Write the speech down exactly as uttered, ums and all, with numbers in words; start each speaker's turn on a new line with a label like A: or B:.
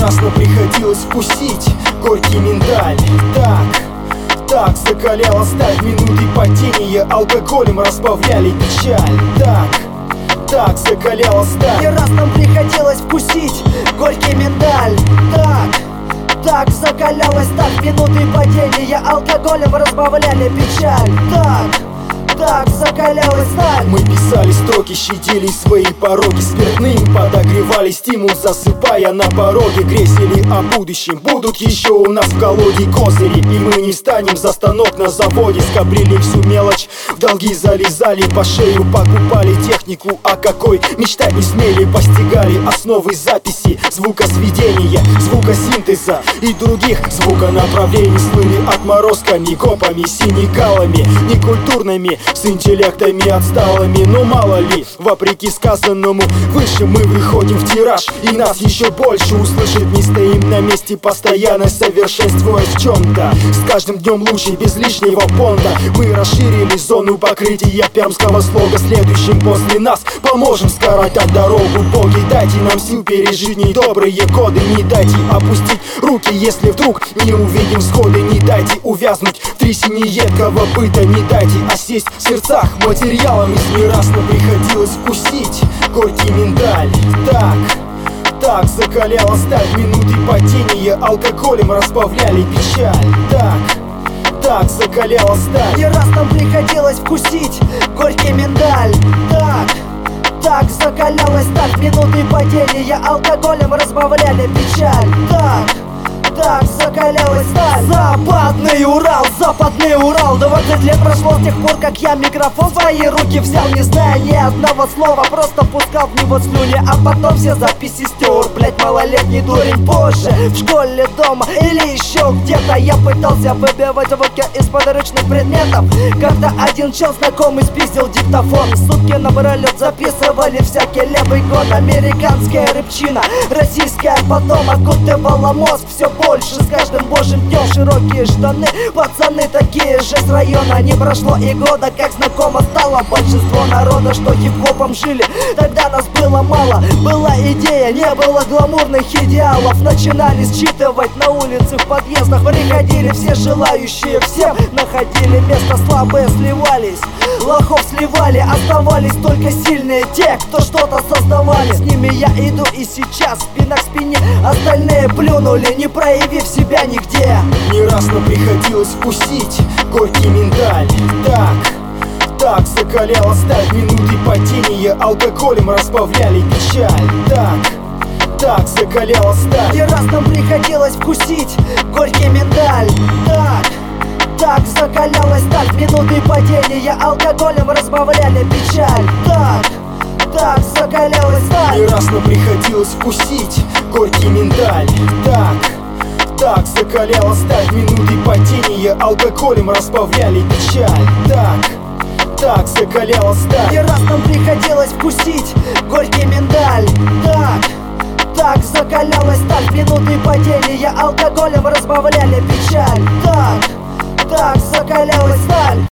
A: раз нам приходилось вкусить горький миндаль. Так, так закаляла сталь, минуты падения алкоголем разбавляли печаль. Так, так закаляла сталь.
B: Не раз нам приходилось вкусить горький миндаль. Так, так закалялась сталь, минуты падения алкоголем разбавляли печаль. Так, так закалялась сталь.
A: Мы писали строки, щадили свои пороги, спиртным подогревали стимул, засыпая на пороге. Грезили о будущем, будут еще у нас в колоде козыри, и мы не встанем за станок на заводе. Скоблили всю мелочь, в долги залезали, по шею покупали технику, о какой мечтать не смели. Постигали основы записи, звукосведения, звукосинтеза и других звуконаправлений. Слыли отморозками, копами, синекалами, некультурными, с интеллектами отсталыми. Но мало ли, вопреки сказанному выше, мы выходим в тираж, и нас еще больше услышит. Не стоим на месте, постоянно совершенствуясь в чем-то. С каждым днем лучше, без лишнего понта. Мы расширили зону покрытия пермского слога. Следующим после нас поможем скоротать дорогу. Боги, дайте нам сил пережить недобрые годы. Не дайте опустить руки, если вдруг не увидим сходы. Не дайте увязнуть в трясине едкого быта. Не дайте осесть в сердцах материалами. Не раз нам приходилось вкусить горький миндаль. Так, так закаляла сталь, минуты падения алкоголем разбавляли печаль. Так, так закаляла сталь.
B: Не раз нам приходилось вкусить горький миндаль. Так, так закалялась сталь, минуты падения алкоголем разбавляли печаль. Так, так закалялась сталь. Западный Урал, западный Урал. Двадцать лет прошло с тех пор, как я микрофон в свои руки взял, не зная ни одного слова, просто пускал в него слюни, а потом все записи стер. Блять, малолетний дурень. Позже, в школе, дома или еще где-то, я пытался выбивать звуки из подручных предметов. Когда один чел знакомый спиздил диктофон. Сутки напролет записывали всякий левый год. Американская рыбчина, российская потом окутывала мозг все больше с каждым божьим днем. Широкие штаны, пацаны такие же с района. Не прошло и года, как знакомо стало большинство народа, что хип-хопом жили. Тогда нас было мало, была идея, не было гламурных идеалов. Начинали считывать на улице, в подъездах. Приходили все желающие, всем находили место, слабые сливались, лохов сливали. Оставались только сильные, те, кто что-то создавали. С ними я иду и сейчас, спина к спине. Остальные плюнули, не проявив себя нигде.
A: Не раз нам приходилось вкусить горький миндаль. Так, так закаляла сталь, минуты падения алкоголем разбавляли печаль. Так, так закаляла сталь.
B: Не раз нам приходилось вкусить горький миндаль. Так, так закалялась сталь, минуты падения алкоголем разбавляли печаль. Так, так закалялась сталь.
A: Не раз нам приходилось вкусить горький миндаль. Так, так закаляла сталь, минуты падения алкоголем разбавляли печаль. Так, так закаляла сталь.
B: Не раз нам приходилось вкусить горький миндаль. Так, так закалялась сталь, минуты падения алкоголем разбавляли печаль. Так, так закалялась сталь.